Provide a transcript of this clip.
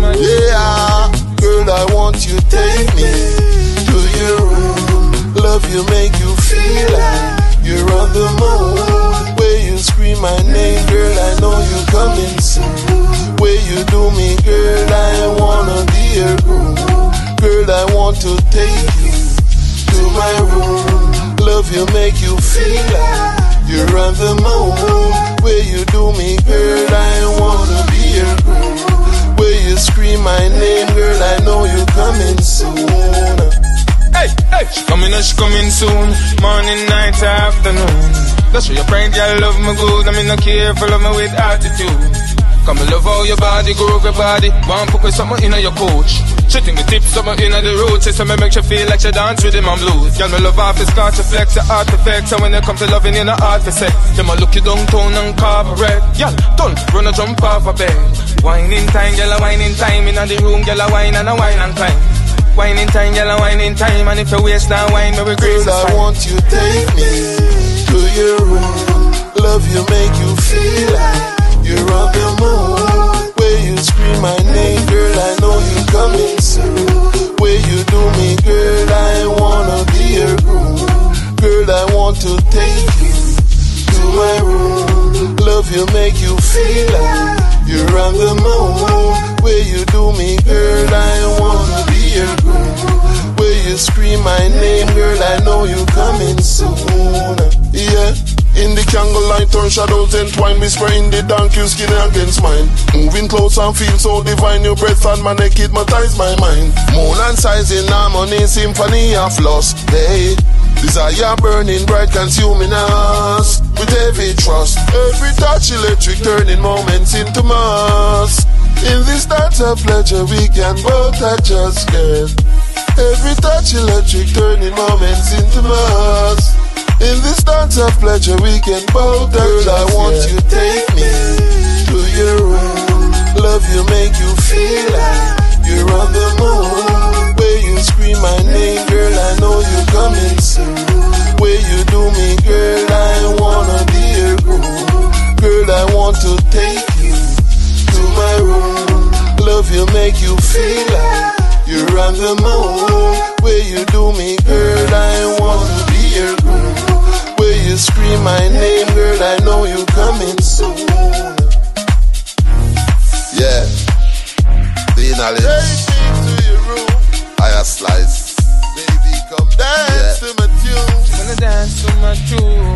Yeah, girl, I want you take me to your room. Love you, make you feel like you're on the moon. Where you scream my name, girl, I know you coming soon. Where you do me, girl, I wanna be your groom. Girl, I want to take you to my room. Love you, make you feel like you're on the moon. Where you do me, girl, I wanna be your groom. Where you scream my name, girl, I know you coming soon. Hey, hey, she coming soon. Morning, night, afternoon. That's why your pride, girl, love me good. I mean, no careful, love me with attitude. Come and love all your body, groove your body. Want put something in your coach. Shitting the tips, something in the road. Say something make you feel like you dance with him and blues. Girl, me love off his car to flex, your artifacts. And when it comes to loving, you know hard to sex. Them a look you downtown and corporate. Girl, don't run a jump off a bed. Whining time, girl, a whining time. In the room, girl, a wine and a wine and time. Whining time, girl, a whining time. And if you waste that wine, maybe grace. Girl, I want you take me to your room. Love you, make you feel like you're on the moon. Where you scream my name, girl, I know you coming soon. Where you do me, girl, I wanna be your groom. Girl, I want to take you to my room. Love you, make you feel like you're on the moon. Where you do me, girl, I wanna be your groom. Where you scream my name, girl, I know you coming soon. Yeah. In the candlelight, turn shadows entwine, whisper in the dark, you skin against mine. Moving close and feel so divine, your breath and my neck hypnotize my mind. Moon and size in harmony, symphony of lost. Hey, desire burning bright, consuming us with heavy trust. Every touch electric, turning moments into mass. In this dance of pleasure, we can both adjust, girl. Every touch electric, turning moments into mass. In this dance of pleasure, we can both adjust. Girl, I want you take me to your room. Love you, make you feel like you're on the moon. Where you scream my name, girl, I know you coming soon. Where you do me, girl, I wanna be your groom. Girl, I want to take you to my room. Love you, make you feel like you're on the moon. Where you do me, girl, I wanna be your groom. Where you scream my name, girl, I know you coming soon. Yeah, the knowledge. Take me to your room. Higher slice. Baby, come dance to my tune. Gonna dance to my tune.